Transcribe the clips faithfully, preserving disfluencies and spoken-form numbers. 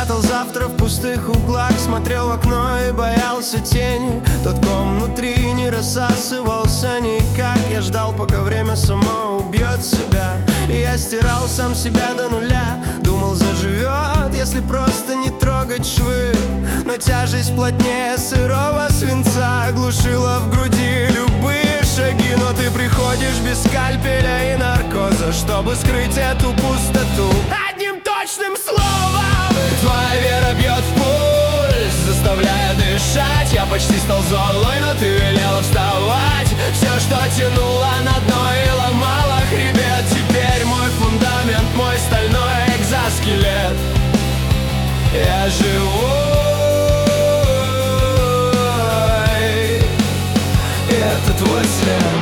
Прятал завтра в пустых углах, смотрел в окно и боялся тени. Тот ком внутри не рассасывался никак. Я ждал, пока время само убьет себя. И я стирал сам себя до нуля. Думал, заживет, если просто не трогать швы. Но тяжесть плотнее сырого свинца глушила в груди любые шаги. Но ты приходишь без скальпеля и наркоза, чтобы скрыть эту пустоту одним точным словом. Твоя вера бьет в пульс, заставляя дышать. Я почти стал золой, но ты велела вставать. Все, что тянуло на дно и ломало хребет, теперь мой фундамент, мой стальной экзоскелет. Я живой, и это твой след.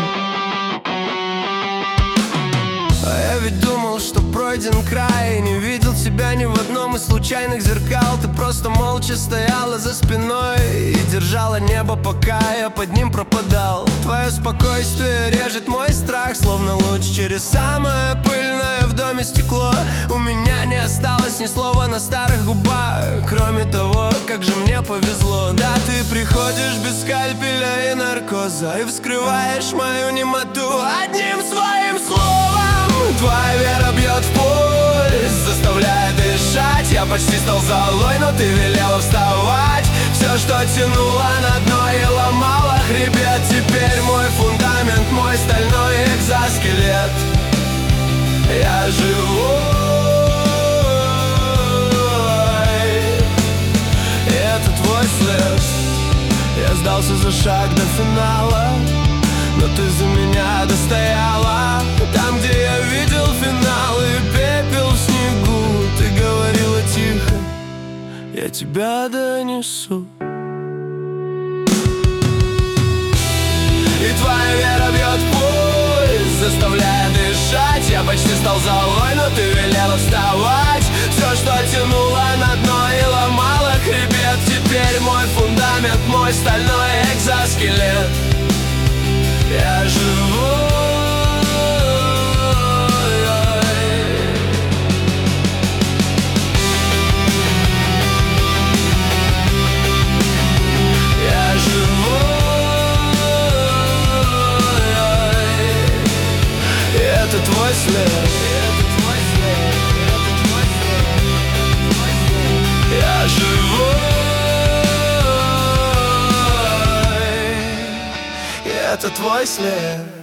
А я ведь думал, что пройден край, не видел тебя ни в одном из случайных зеркал. Ты просто молча стояла за спиной и держала небо, пока я под ним пропадал. Твое спокойствие режет мой страх, словно луч через самое пыльное в доме стекло. У меня не осталось ни слова на старых губах, кроме того, как же мне повезло. Да, ты приходишь без скальпеля и наркоза и вскрываешь мою немоту одним своим словом. Твоя вера бьет в пульс, заставляя дышать. Я почти стал золой, но ты велела вставать. Все, что тянуло на дно и ломало хребет, теперь мой фундамент, мой стальной экзоскелет. Я живой, и это твой след. Я сдался за шаг до финала, но ты за меня достояла. Там, где я видел финал и пепел в снегу, ты говорила тихо: я тебя донесу. И твоя вера бьет пульс, заставляя дышать. Я почти стал золой, но ты велела вставать. Все, что тянуло на дно и ломало хребет, теперь мой фундамент, мой стальной экзоскелет. Я живой, я живой, и это твой след. Я живой, и это твой след.